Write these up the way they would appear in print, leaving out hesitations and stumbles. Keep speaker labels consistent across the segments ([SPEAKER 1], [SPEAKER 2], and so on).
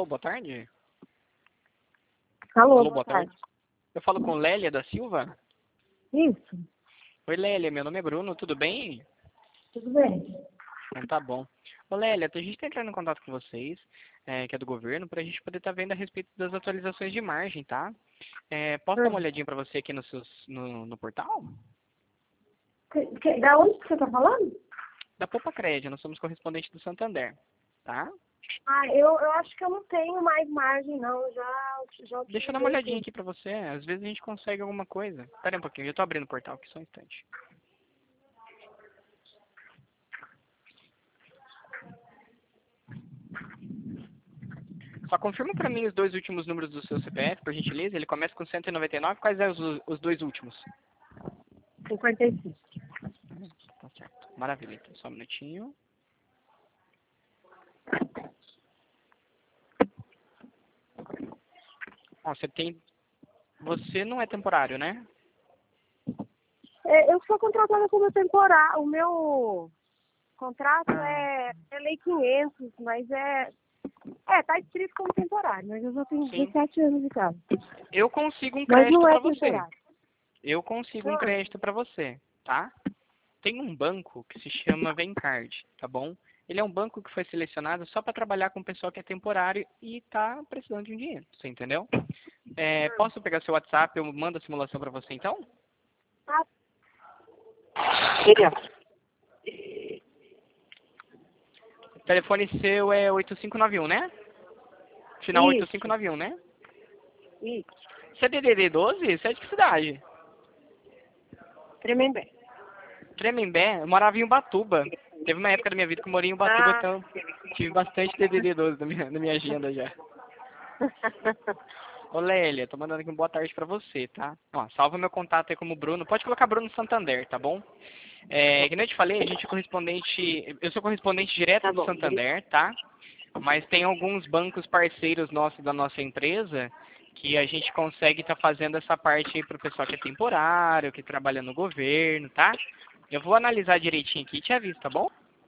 [SPEAKER 1] Alô, boa tarde.
[SPEAKER 2] Alô,
[SPEAKER 1] Alô, boa tarde. Eu falo com Lélia da Silva?
[SPEAKER 2] Isso,
[SPEAKER 1] Oi, Lélia, meu nome é Bruno, tudo bem?
[SPEAKER 2] tudo bem.
[SPEAKER 1] Então tá bom. Ô, Lélia, a gente está entrando em contato com vocês, que é do governo, para a gente poder estar vendo a respeito das atualizações de margem, tá? Posso dar uma olhadinha para você aqui no portal?
[SPEAKER 2] Da onde que você tá falando?
[SPEAKER 1] Da Poupa Crédito, nós somos correspondentes do Santander, tá?
[SPEAKER 2] Eu acho que eu não tenho mais margem, não. Já
[SPEAKER 1] Deixa eu dar uma
[SPEAKER 2] utilizei
[SPEAKER 1] olhadinha
[SPEAKER 2] tudo.
[SPEAKER 1] aqui para você, às vezes a gente consegue alguma coisa. Espera aí um pouquinho, eu tô abrindo o portal aqui, só um instante. Só confirma para mim os dois últimos números do seu CPF, por gentileza. Ele começa com 199. Quais são os dois últimos?
[SPEAKER 2] 55.
[SPEAKER 1] Tá certo. Maravilha. Então, só um minutinho. Ó, Você não é temporário, né?
[SPEAKER 2] Eu sou contratada como temporário. O meu contrato é Lei 500, mas tá escrito como temporário, mas eu já tenho
[SPEAKER 1] Sim.
[SPEAKER 2] 17 anos de casa.
[SPEAKER 1] Eu consigo um
[SPEAKER 2] Mas
[SPEAKER 1] crédito
[SPEAKER 2] não é
[SPEAKER 1] para você.
[SPEAKER 2] temporário.
[SPEAKER 1] Eu consigo um crédito para você, tá? Tem um banco que se chama Vencard, tá bom? Ele é um banco que foi selecionado só para trabalhar com pessoa que é temporário e tá precisando de um dinheiro, você entendeu? Posso pegar seu WhatsApp, eu mando a simulação para você então?
[SPEAKER 2] Ah, seria.
[SPEAKER 1] O telefone seu é 8591, né? Final
[SPEAKER 2] Isso,
[SPEAKER 1] 8591, né?
[SPEAKER 2] isso.
[SPEAKER 1] Você é DDD 12? Você é de que cidade?
[SPEAKER 2] Tremembé.
[SPEAKER 1] Tremembé? Eu morava em Ubatuba. Teve uma época da minha vida que eu morei em Ubatuba,
[SPEAKER 2] Ah,
[SPEAKER 1] então tive bastante DDD 12 na minha agenda já. Ô Lélia, tô mandando aqui uma boa tarde pra você, tá? Ó, salva meu contato aí como Bruno. Pode colocar Bruno Santander, tá bom? Que nem eu te falei, a gente é correspondente. Eu sou correspondente direto
[SPEAKER 2] tá
[SPEAKER 1] do
[SPEAKER 2] bom.
[SPEAKER 1] Santander, tá? Mas tem alguns bancos parceiros nossos da nossa empresa que a gente consegue estar fazendo essa parte aí pro pessoal que é temporário, que trabalha no governo, tá? Eu vou analisar direitinho aqui e te aviso, tá bom?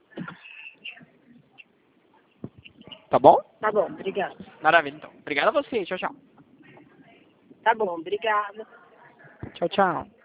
[SPEAKER 1] Tá bom?
[SPEAKER 2] Tá bom, obrigada.
[SPEAKER 1] Maravilha, então. Obrigado a você. Tchau, tchau.
[SPEAKER 2] Tá bom, obrigada.
[SPEAKER 1] Tchau, tchau.